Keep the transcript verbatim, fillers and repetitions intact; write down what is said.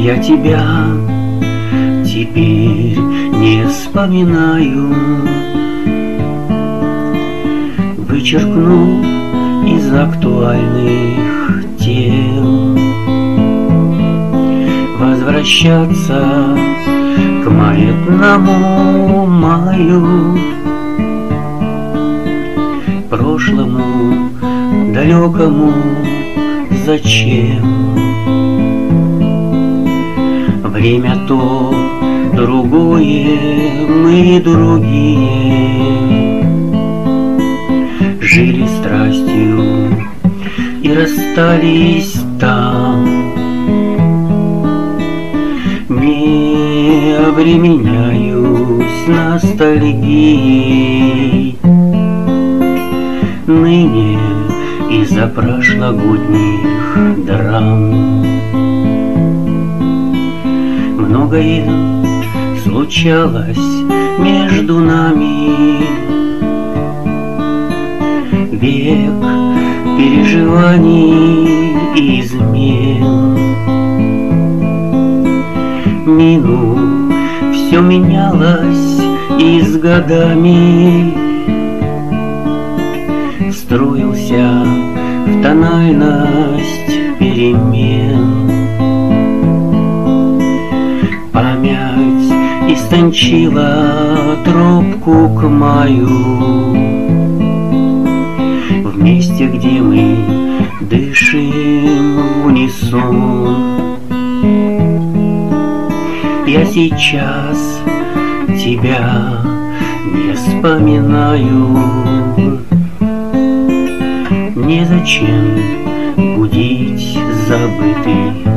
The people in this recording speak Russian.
Я тебя теперь не вспоминаю, вычеркну из актуальных тем. Возвращаться к маятному маю, прошлому далекому зачем? Время то, другое, мы другие, жили страстью и расстались там. Не обременяюсь ностальгией ныне из-за прошлогодних драм. Многое случалось между нами, век переживаний и измен. Мину все менялось и с годами строился в тональность перемен. Память истончила тропку к маю, в месте, где мы дышим в унисон. Я сейчас тебя не вспоминаю, незачем будить забытый